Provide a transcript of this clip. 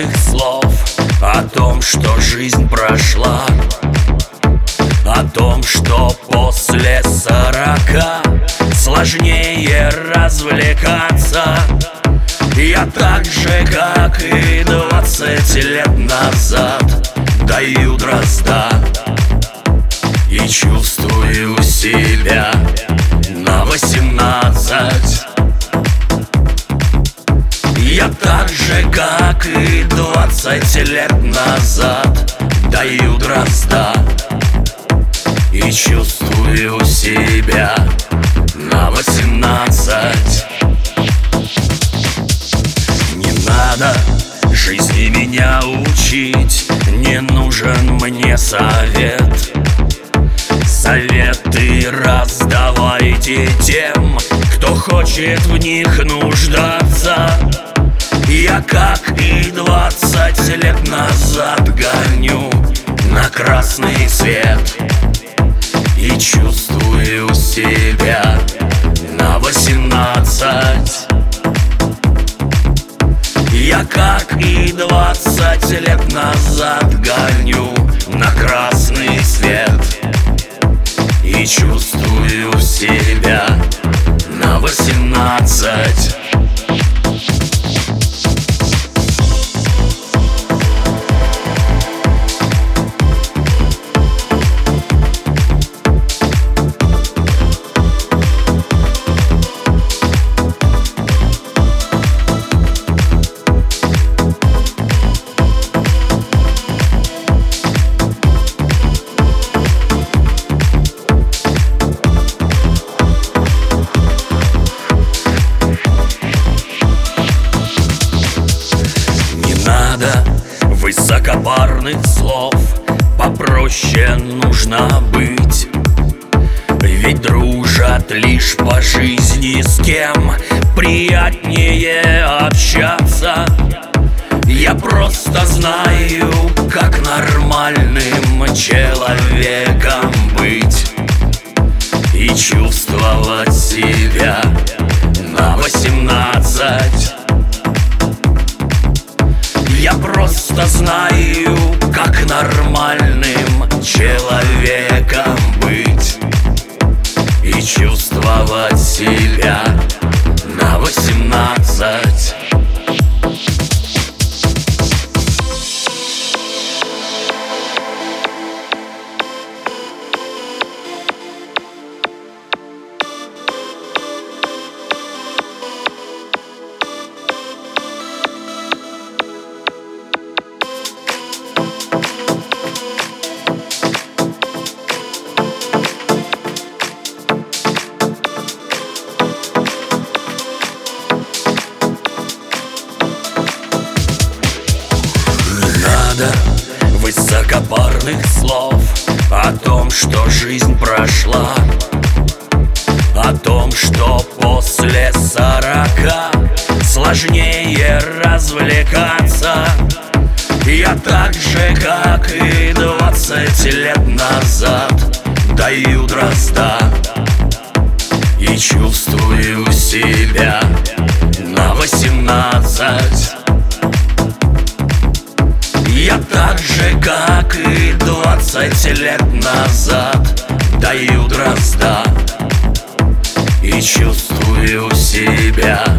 высокопарных слов о том, что жизнь прошла, о том, что после 40 сложнее развлекаться. Я так же, как и 20 лет назад, даю дрозда и чувствую себя на 18. Я так же, как и 20 лет назад, даю дрозда и чувствую себя на 18. Не надо жизни меня учить, не нужен мне совет. Советы раздавайте тем, кто хочет в них нуждаться. Я, как и 20 лет назад, гоню на красный свет и чувствую себя на 18. Я, как и 20 лет назад, гоню на красный свет и чувствую себя на 18. Высокопарных слов попроще нужно быть, ведь дружат лишь по жизни, с кем приятнее общаться. Я просто знаю, как нормальным человеком быть и чувствовать себя на 18. Я просто знаю, как нормальным человеком быть и чувствовать себя на 18. Высокопарных слов о том, что жизнь прошла, о том, что после 40 сложнее развлекаться. Я так же, как и 20 лет назад, даю дрозда и чувствую себя на 18. Я так же, как и 20 лет назад, даю дрозда и чувствую себя